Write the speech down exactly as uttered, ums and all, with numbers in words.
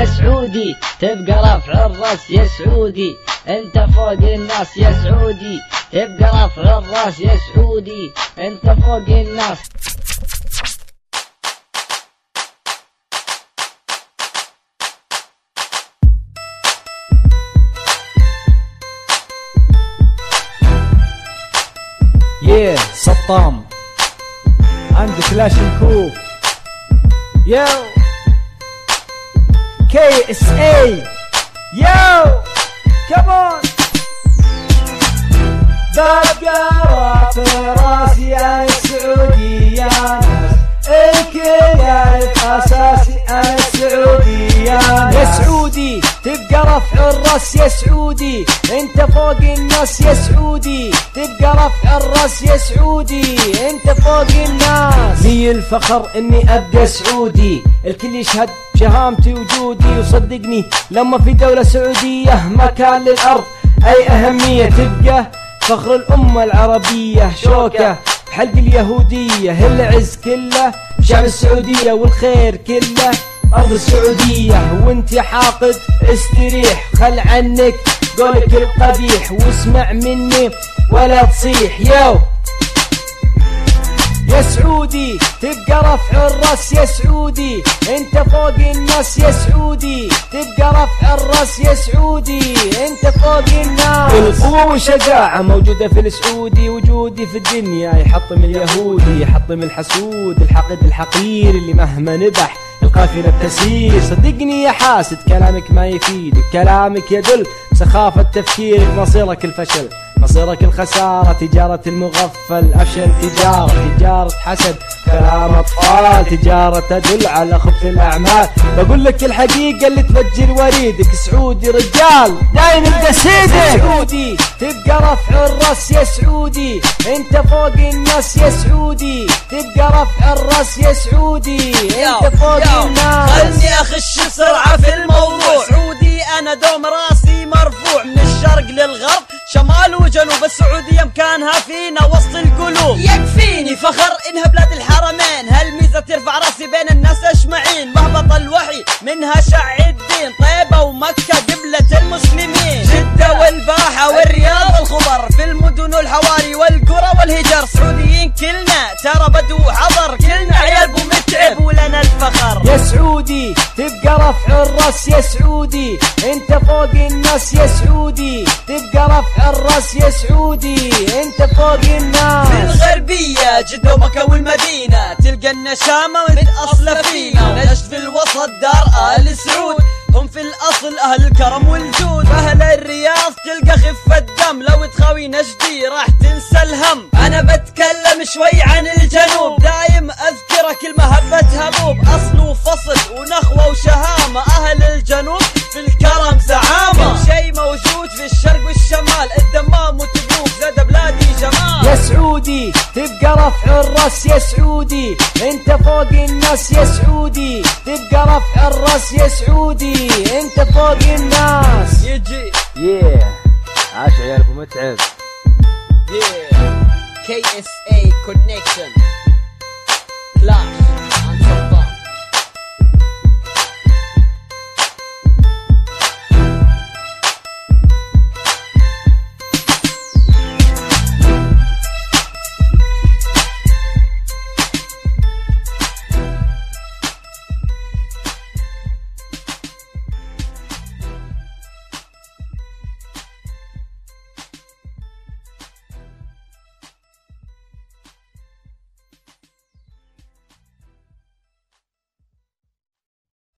يا سعودي تبقى رفع الراس يا سعودي، انت فوق الناس يا سعودي تبقى رفع الراس يا سعودي، انت فوق الناس. ياه سطام عندك كلاشينكوف. يو كي اس اي يو كمون. ببقى رافع راسي يا سعودي يا ناس، الكل يعرف اساسي انا سعودي يا ناس. يا سعودي تبقى رفع الراس يا سعودي، انت فوق الناس يا سعودي تبقى رفع الراس يا سعودي، انت فوق الناس. لي الفخر اني ابقى سعودي، الكل يشهد شهامتي وجودي، وصدقني لما في دولة سعودية ما كان للارض اي اهمية، تبقى فخر الامة العربية، شوكة حلق اليهودية، العز كله شعب السعودية والخير كله أرض السعودية. وانت يا حاقد استريح، خل عنك قولك القبيح واسمع مني ولا تصيح. يو يا سعودي تبقى رفع الراس يا سعودي، انت فوق الناس يا سعودي تبقى رفع الراس يا سعودي، انت فوق الناس. القوة والشجاعة موجودة في السعودي، وجودي في الدنيا يحطم اليهودي، يحطم الحسود الحقد الحقير اللي مهما نبح القافلة بتسير. صدقني يا حاسد كلامك ما يفيدك، كلامك يدل سخافة تفكيرك، مصيرك الفشل مصيرك الخسارة، تجارة المغفل أفشل تجارة، تجارة حسد كلام أطفال، تجارة تدل على خبث الأعمال. بقول لك الحقيقة اللي تفجر وريدك، سعودي رجال دايم بقصيدك. سعودي تبقى رفع الراس يا سعودي، انت فوق الناس يا سعودي تبقى رفع الراس يا سعودي، انت فوق الناس. خلني أخش بسرعة في الموضوع، سعودي أنا دوم راسي مرفوع، من الشرق للغرب شمال وجنوب، السعودية مكانها فينا وسط القلوب. يكفيني فخر إنها بلاد الحرمين، هالميزة ترفع راسي بين الناس أجمعين، مهبط الوحي منها شع الدين، طيبة ومكة قبلة المسلمين، جدة والباحة والرياض الخبر، في المدن والحواري والقرى والهجر، سعوديين كلنا ترى بدو حضر، كلنا عيال بو متعب ولنا الفخر. يا سعودي تبقى رفع الراس يا سعودي، انت فوق الناس يا سعودي تبقى رفع الراس يا سعودي، انت فوق الناس. في الغربية جدة ومكة والمدينة تلقى النشامة من أصل فينا، نجد في الوسط دار آل سعود، هم في الأصل أهل الكرم والجود. أهل الرياض تلقى خفة دم، لو تخاوي نجدي راح تنسى الهم. أنا بتكلم شوي عن الجنوب، دايم أذكرك المهبة هبوب، أصل وفصل ونخوة وشهامة، أهل الجنوب في الكرم زعامة، كل شي موجود في الشرق والشمال، الدمام وتبوك زاد بلادي جمال. يا سعودي تبقى رفع الراس يا سعودي، انت فوق الناس يا سعودي تبقى رفع الراس يا سعودي، انت فوق الناس. يجي yeah. عاش عيال ابو متعب. yeah. كي اس اي Connection Clash.